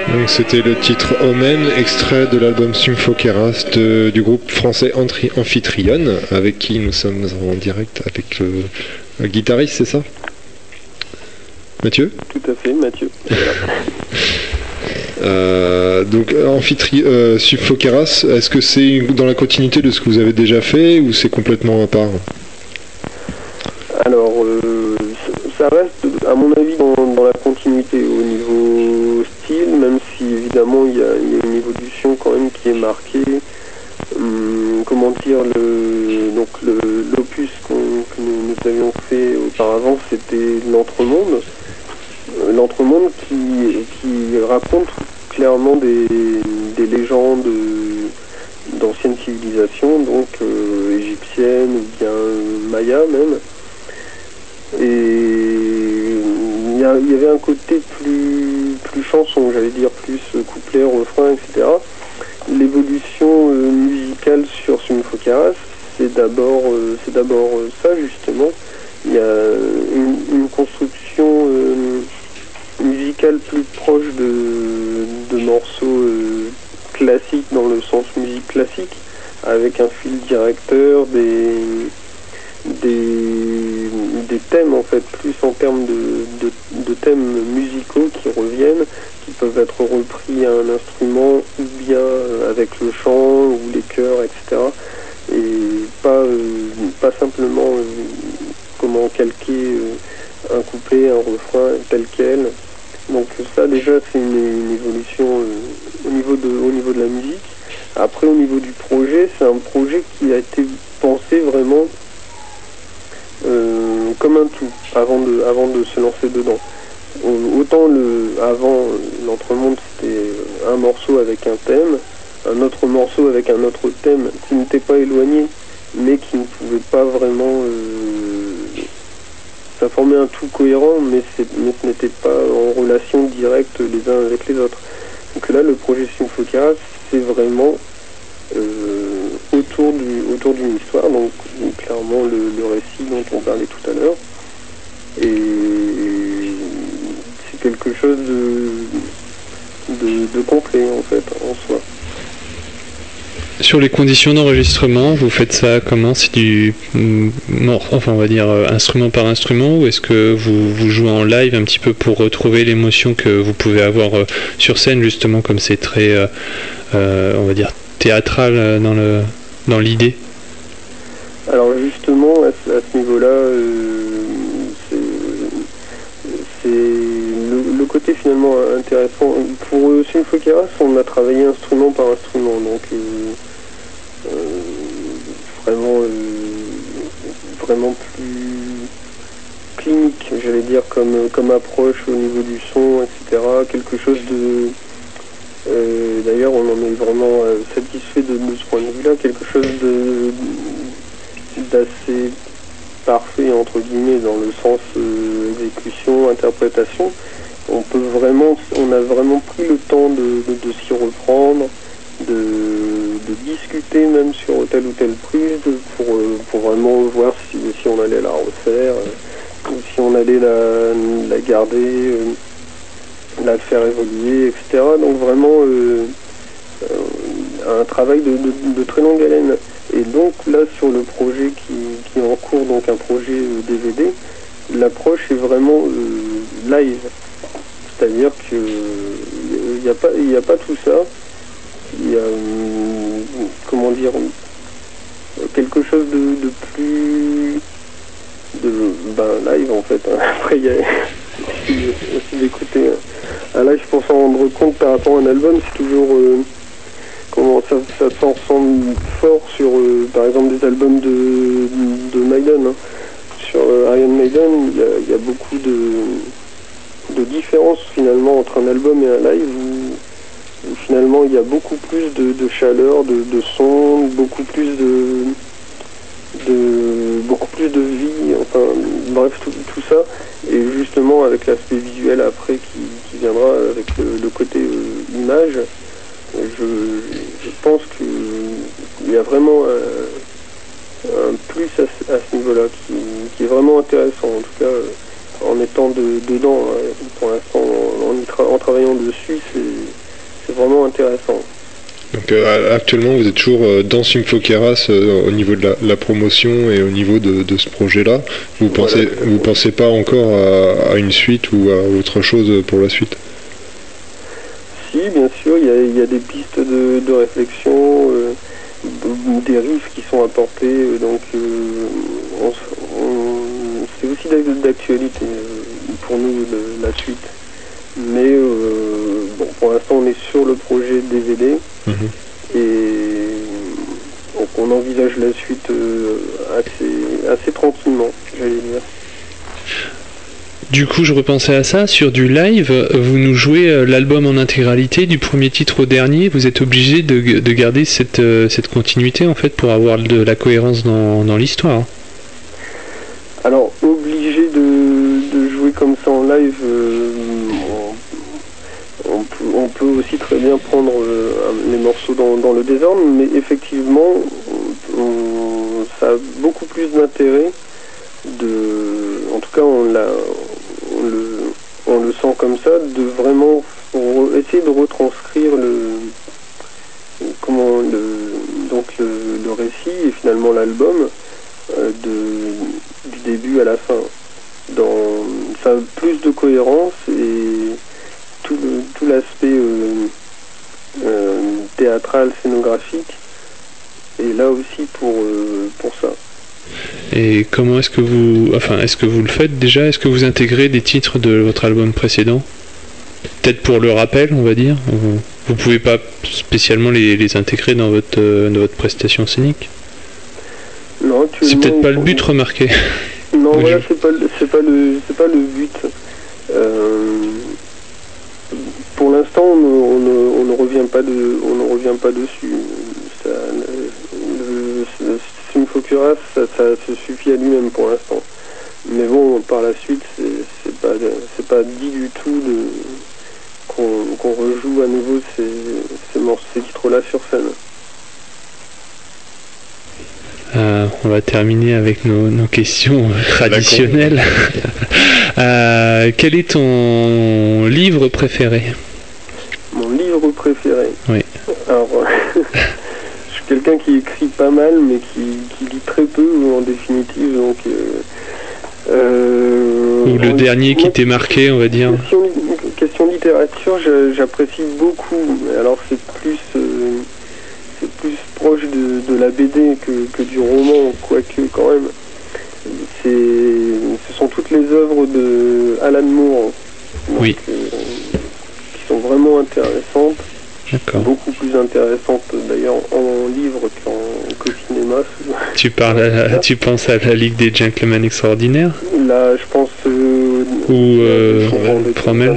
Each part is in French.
Donc c'était le titre Omen, extrait de l'album Symphokeras du groupe français Amphitryon, avec qui nous sommes en direct avec le guitariste, c'est ça, Mathieu? Tout à fait, Mathieu. Donc Symphokeras, est-ce que c'est dans la continuité de ce que vous avez déjà fait ou c'est complètement à part? Alors, ça reste, à mon avis, dans la continuité au niveau style, même si évidemment il y a une évolution quand même qui est marquée. Comment dire, l'opus que nous avions fait auparavant, c'était l'Entremonde. L'Entremonde qui raconte clairement des légendes d'anciennes civilisations, donc égyptiennes ou bien maya même. Et il y avait un côté plus chanson, j'allais dire, plus couplet, refrain, etc. L'évolution musicale sur Symphokeras, c'est d'abord ça justement. Il y a une construction musicale plus proche de morceaux classiques dans le sens musique classique, avec un fil directeur, des thèmes en fait, plus en termes de thèmes musicaux qui reviennent, qui peuvent être repris à un instrument ou bien avec le chant ou les chœurs, etc. Et pas simplement comment calquer un couplet, un refrain tel quel. Donc ça déjà c'est une évolution au niveau de la musique. Après au niveau du projet, c'est un projet qui a été pensé vraiment comme un tout avant de se lancer dedans. Autant avant l'Entremonde c'était un morceau avec un thème, un autre morceau avec un autre thème qui n'était pas éloigné mais qui ne pouvait pas vraiment ça formait un tout cohérent mais ce n'était pas en relation directe les uns avec les autres. Donc là le projet Symphokeras c'est vraiment autour d'une histoire, donc clairement le récit dont on parlait tout à l'heure, et c'est quelque chose de complet en fait en soi. Sur les conditions d'enregistrement, vous faites ça comment? C'est du on va dire instrument par instrument, ou est-ce que vous jouez en live un petit peu pour retrouver l'émotion que vous pouvez avoir sur scène, justement, comme c'est très on va dire théâtral dans l'idée? Alors justement à ce niveau-là c'est le côté finalement intéressant. Pour Symphokeras, on a travaillé instrument par instrument, donc vraiment plus clinique, j'allais dire, comme approche au niveau du son, etc. Quelque chose de d'ailleurs on en est vraiment satisfait de ce point de vue-là, quelque chose d'assez parfait entre guillemets dans le sens exécution, interprétation. On a vraiment pris le temps de s'y reprendre, de discuter même sur telle ou telle prise pour vraiment voir si on allait la refaire, ou si on allait la garder, la faire évoluer, etc. Donc vraiment un travail de très longue haleine. Et donc là sur le projet qui est en cours, donc un projet DVD, l'approche est vraiment live. C'est-à-dire que il n'y a pas tout ça. Il y a comment dire, quelque chose de plus live en fait. Après il y a aussi d'écouter un live pour s'en rendre compte par rapport à un album, c'est toujours comment ça s'en ressemble fort sur par exemple des albums de Maiden, hein. Sur Iron Maiden il y a beaucoup de différences finalement entre un album et un live où finalement il y a beaucoup plus de chaleur, de son, beaucoup plus de vie, enfin bref tout ça, et justement avec l'aspect visuel après qui viendra avec le côté image, je pense qu'il y a vraiment un plus à ce niveau-là qui est vraiment intéressant, en tout cas en étant dedans, hein. pour l'instant, en travaillant dessus, c'est vraiment intéressant. Donc actuellement, vous êtes toujours dans Symphokeras au niveau de la promotion et au niveau de ce projet-là. Vous pensez pas encore à une suite ou à autre chose pour la suite? Si, bien sûr, il y a des pistes de réflexion, des riffs qui sont apportés, donc c'est aussi d'actualité pour nous la suite. Mais bon, pour l'instant, on est sur le projet DVD et donc on envisage la suite assez tranquillement, j'allais dire. Du coup, je repensais à ça, sur du live, vous nous jouez l'album en intégralité, du premier titre au dernier, vous êtes obligé de garder cette continuité en fait pour avoir de la cohérence dans l'histoire. Alors, obligé de jouer comme ça en live, on peut aussi très bien prendre les morceaux dans le désordre, mais effectivement, ça a beaucoup plus d'intérêt en tout cas on le sent comme ça, de vraiment essayer de retranscrire le récit et finalement l'album du début à la fin. Ça a plus de cohérence et tout l'aspect théâtral, scénographique est là aussi pour ça. Et comment est-ce que vous le faites déjà? Est-ce que vous intégrez des titres de votre album précédent? Peut-être pour le rappel, on va dire. Vous pouvez pas spécialement les intégrer dans votre prestation scénique? Non, c'est peut-être pas le but, remarquez. Non, voilà, c'est pas le but. Pour l'instant, on ne revient pas dessus. Symphokeras, ça se suffit à lui-même pour l'instant. Mais bon, par la suite, c'est pas dit du tout qu'on rejoue à nouveau ces titres-là sur scène. On va terminer avec nos questions traditionnelles. Quel est ton livre préféré? Mon livre préféré? Oui. Alors, je suis quelqu'un qui écrit pas mal, mais qui lit très peu en définitive, donc... ou le dernier qui t'est marqué, on va dire. Question littérature, j'apprécie beaucoup. Alors c'est plus proche de la BD que du roman, quoique quand même. Ce sont toutes les œuvres de Alan Moore, donc, oui. Qui sont vraiment intéressantes. D'accord. Beaucoup plus intéressantes d'ailleurs en livre qu'au cinéma. Tu penses à la Ligue des Gentlemen Extraordinaires? Là, je pense... Fromel.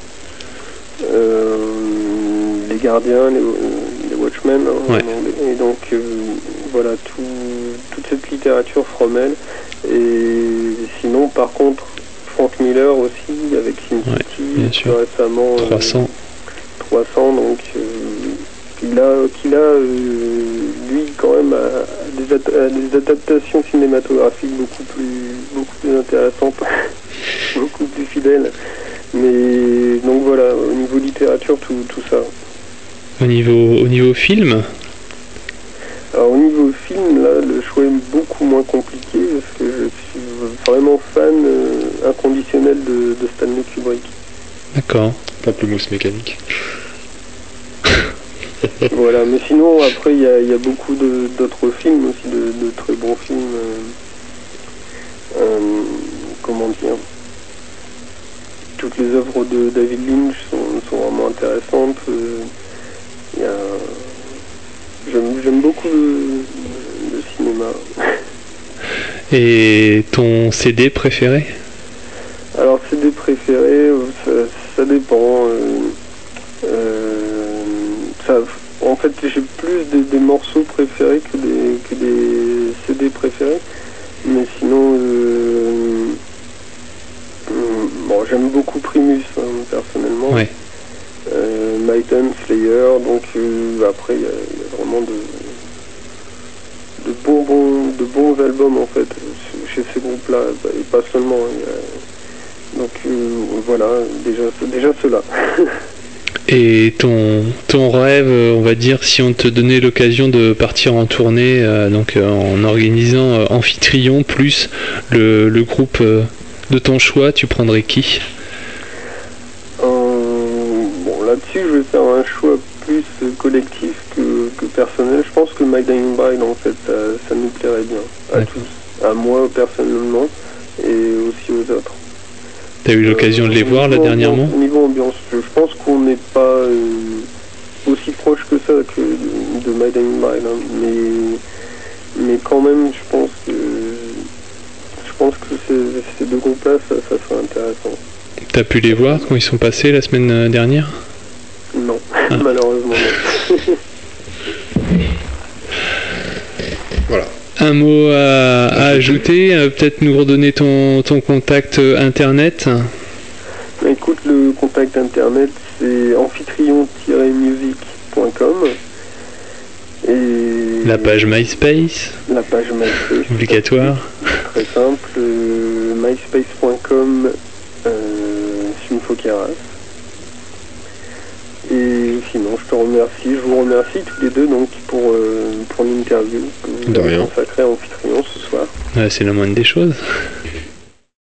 Les Gardiens, les Watchmen, hein, ouais. Et donc voilà, toute cette littérature Fromel. Et sinon, par contre, Frank Miller aussi, avec Sin City, ouais, récemment... 300, donc qu'il a lui quand même des adaptations cinématographiques beaucoup plus intéressantes, beaucoup plus fidèles. Mais donc voilà, au niveau littérature, tout ça. Au niveau film? Alors au niveau film, là, le choix est beaucoup moins compliqué parce que je suis vraiment fan inconditionnel de Stanley Kubrick. D'accord. Pamplemousse mécanique. Voilà, mais sinon après il y a beaucoup d'autres films aussi, de très bons films. Comment dire, toutes les œuvres de David Lynch sont vraiment intéressantes. J'aime beaucoup le cinéma. Et ton CD préféré? Alors CD préféré, ça dépend. En fait, j'ai plus des morceaux préférés que des CD préférés. Mais sinon, bon, j'aime beaucoup Primus, hein, personnellement. Ouais. Maiden, Slayer, donc après, il y a vraiment de bons albums, en fait, chez ces groupes-là. Et pas seulement, il Donc voilà, déjà cela. Et ton rêve, on va dire, si on te donnait l'occasion de partir en tournée, donc en organisant Amphitryon plus le groupe de ton choix, tu prendrais qui? Bon, là-dessus, je vais faire un choix plus collectif que personnel. Je pense que My Dying Bride, en fait, ça nous plairait bien à tous, à moi personnellement et aussi aux autres. T'as eu l'occasion de les voir là dernièrement? Au niveau ambiance, je pense qu'on n'est pas aussi proche que ça que de My Dying Bride, hein, mais quand même, je pense que ces deux groupes-là, ça serait intéressant. T'as pu les voir quand ils sont passés la semaine dernière? Non, malheureusement non. Voilà. Un mot à ajouter, peut-être nous redonner ton contact internet. Écoute, le contact internet c'est amphitryon-music.com et la page MySpace. La page MySpace. Obligatoire. Très simple, myspace.com Symphokeras. Et sinon, je vous remercie tous les deux donc pour l'interview que vous avez consacrée à Amphitryon ce soir. Ouais, c'est la moindre des choses.